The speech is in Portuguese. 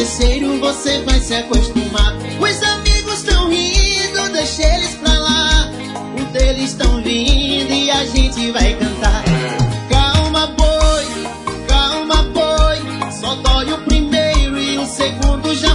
terceiro você vai se acostumar. Os amigos tão rindo, deixa eles pra lá. Os deles tão vindo e a gente vai cantar. Calma boi, só dói o primeiro e o segundo já